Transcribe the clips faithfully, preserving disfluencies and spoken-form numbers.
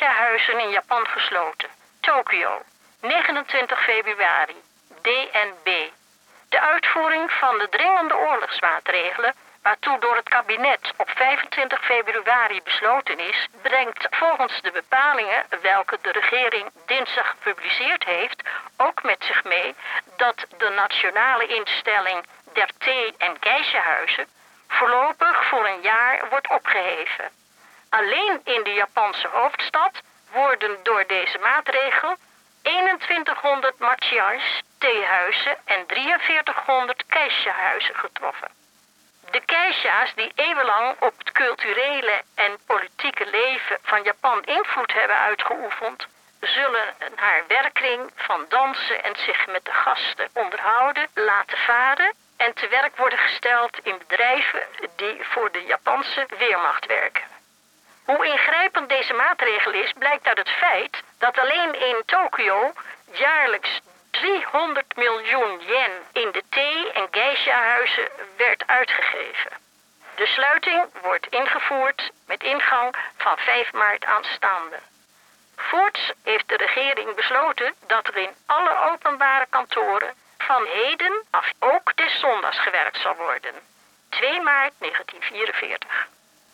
geisha-huizen in Japan gesloten. Tokio, negenentwintig februari, D N B. De uitvoering van de dringende oorlogsmaatregelen, waartoe door het kabinet op vijfentwintig februari besloten is, brengt volgens de bepalingen welke de regering dinsdag gepubliceerd heeft, ook met zich mee dat de nationale instelling der thee- en geisha-huizen voorlopig voor een jaar wordt opgeheven. Alleen in de Japanse hoofdstad worden door deze maatregel eenentwintighonderd machias, theehuizen en drieënveertighonderd geisha-huizen getroffen. De geisha's die eeuwenlang op het culturele en politieke leven van Japan invloed hebben uitgeoefend, zullen haar werkkring van dansen en zich met de gasten onderhouden laten varen en te werk worden gesteld in bedrijven die voor de Japanse Wehrmacht werken. Hoe ingrijpend deze maatregel is, blijkt uit het feit dat alleen in Tokio jaarlijks driehonderd miljoen yen in de thee- en geisha-huizen werd uitgegeven. De sluiting wordt ingevoerd met ingang van vijf maart aanstaande. Voorts heeft de regering besloten dat er in alle openbare kantoren van heden af ook des zondags gewerkt zal worden. twee maart negentien vierenveertig.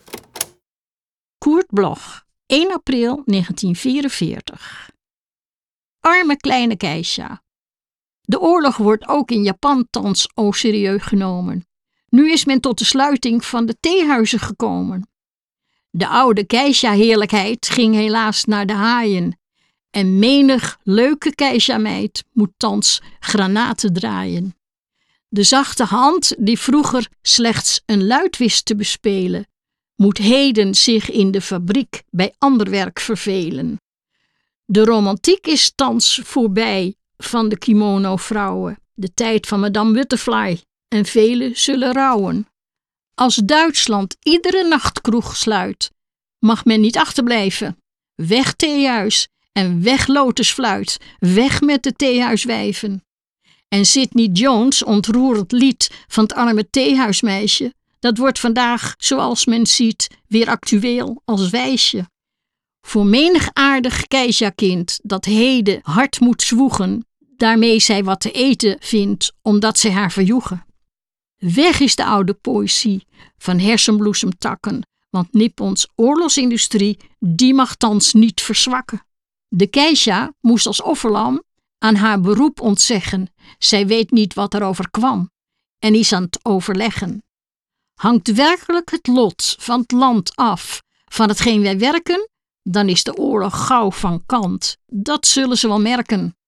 Koert Bloch, één april negentien vierenveertig. Arme kleine geisha. De oorlog wordt ook in Japan thans au serieus genomen. Nu is men tot de sluiting van de theehuizen gekomen. De oude geisha-heerlijkheid ging helaas naar de haaien. En menig leuke geisha-meid moet thans granaten draaien. De zachte hand die vroeger slechts een luid wist te bespelen, moet heden zich in de fabriek bij ander werk vervelen. De romantiek is thans voorbij van de kimono-vrouwen, de tijd van Madame Butterfly, en velen zullen rouwen. Als Duitsland iedere nachtkroeg sluit, mag men niet achterblijven. Weg theehuis en weg lotusfluit, weg met de theehuiswijven. En Sidney Jones' ontroerend lied van het arme theehuismeisje, dat wordt vandaag, zoals men ziet, weer actueel als wijsje. Voor menig aardig geisha-kind dat heden hard moet zwoegen, daarmee zij wat te eten vindt, omdat zij haar verjoegen. Weg is de oude poëzie van hersenbloesemtakken, want Nippons oorlogsindustrie, die mag thans niet verzwakken. De geisha moest als offerlam aan haar beroep ontzeggen, zij weet niet wat er overkwam en is aan het overleggen. Hangt werkelijk het lot van het land af van hetgeen wij werken, dan is de oorlog gauw van kant, dat zullen ze wel merken.